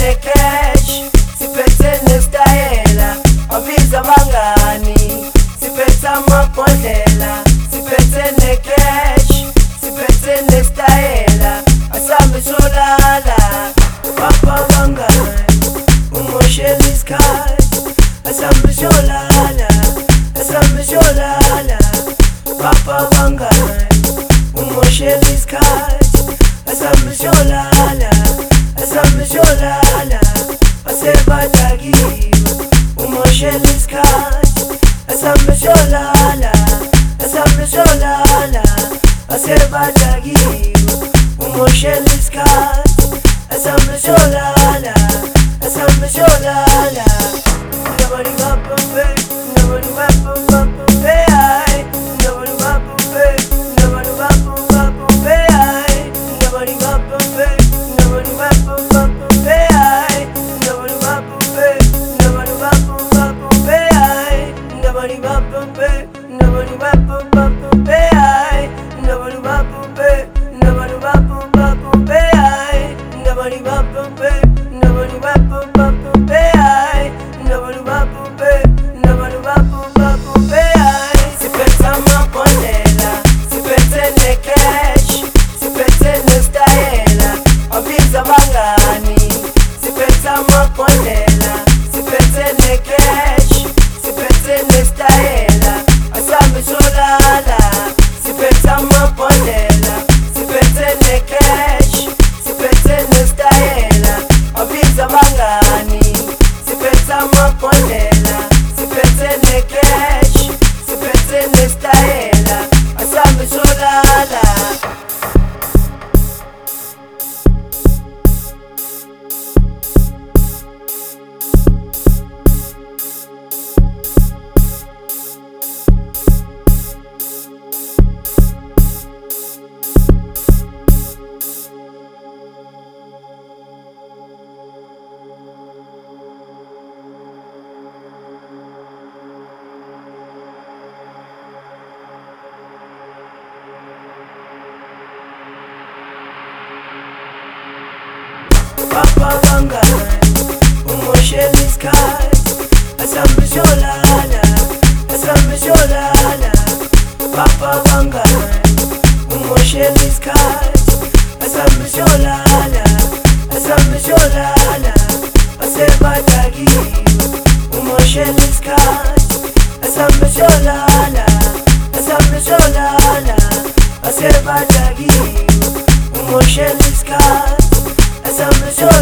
necash, siphethe nestayela, wabiza abangani, siphethe amabhodlela, siphethe necash, siphethe nestayela, asambe solala, papa bangani, umoshela isikhathi, asambe solala, asambe solala, papa bangani, umoshela isikhathi, asambe solala, asambe solala, asebadakiwe, umoshela isikhathi, asambe solala, asambe solala, asebadakiwe, umoshela isikhathi, asambe solala, asambe solala. Nobody bapa pe, nobody bapa bapa pe, ay. Nobody bapa pe, nobody bapa bapa pe, ay. Nobody bapa pe, nobody bapa bapa pe, ay. Nobody bapa pe, nobody bapa bapa pe, ay. Nobody bapa pe, nobody bapa bapa pe, ay. Nobody bapa pe, nobody bapa bapa pe, ay. Nobody bapa pe, nobody bapa bapa pe, ay. Nobody bapa pe, nobody bapa bapa pe, ay. Siphethe amabhodlela, siphethe necash, siphethe nestayela, wabiza abangani, siphethe amabhodlela, siphethe necash, siphethe nestayela, asambe solala, siphethe amabhodlela, siphethe necash, siphethe nestayela, wabiza abangani, siphethe amabhodlela, siphethe necash, siphethe nestayela, asambe solala. Papa bangani, umoshela isikhathi, asambe solala, asambe solala. Papa bangani, umoshela isikhathi, asambe solala, asambe solala, asebadakiwe, umoshela isikhathi, asambe solala, asambe solala, asebadakiwe, umoshela isikhathi, asambe solala.